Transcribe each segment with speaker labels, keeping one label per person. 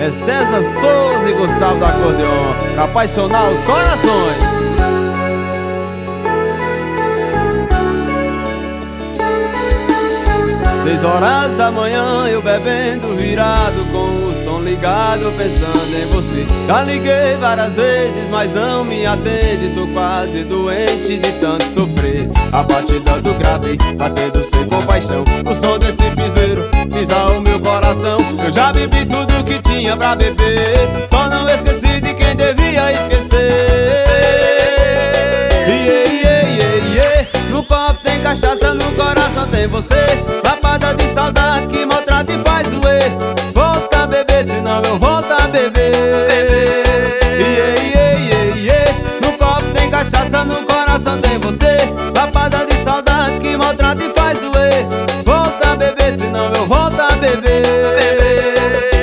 Speaker 1: É César Souza e Gustavo do acordeon, pra apaixonar os corações. 6 horas da manhã eu bebendo virado, com o som ligado pensando em você. Já liguei várias vezes, mas não me atende. Tô quase doente de tanto sofrer. A batida do grave batendo sem compaixão, o som desse piseiro pisa o meu coração. Eu já bebi tudo que tinha pra beber, só não esqueci de quem devia esquecer. No copo tem cachaça, no coração tem você. Lapada de saudade que maltrata e faz doer. Volta a beber, senão eu volto a beber. No copo tem cachaça, no coração tem você. Lapada de saudade que maltrata e faz doer. Volta a beber, senão eu volto a beber.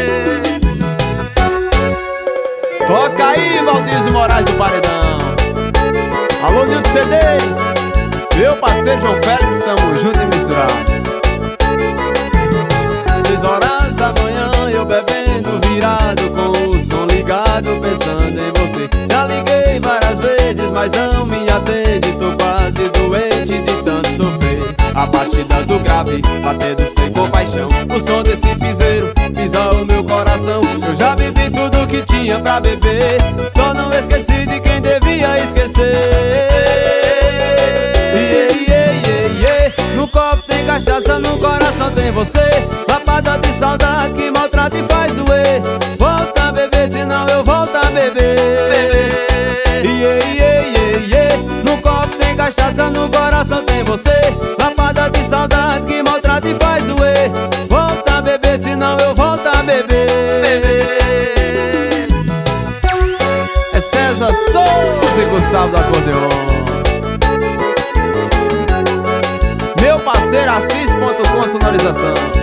Speaker 1: Toca aí, Valdísio Moraes do Paredão. Alô, Nilton CDs, meu parceiro João Félix, tamo junto e misturado. 6 horas da manhã eu bebendo virado, com o som ligado pensando em você. Já liguei várias vezes, mas não me atende. Tô quase doente de tanto sofrer. A batida do grave batendo sem compaixão, o som desse piseiro pisa o meu coração. Eu já bebi tudo que tinha pra beber, só não esqueci de quem devia esquecer. No copo tem cachaça, no coração tem você. Lapada de saudade que maltrata e faz doer. Volta a beber, senão eu volto a beber. No copo tem cachaça, no coração tem você. Lapada de saudade que maltrata e faz doer. Volta a beber, senão eu volto a beber. É César Souza e Gustavo do acordeon. Meu parceiro Assis.com sonorização.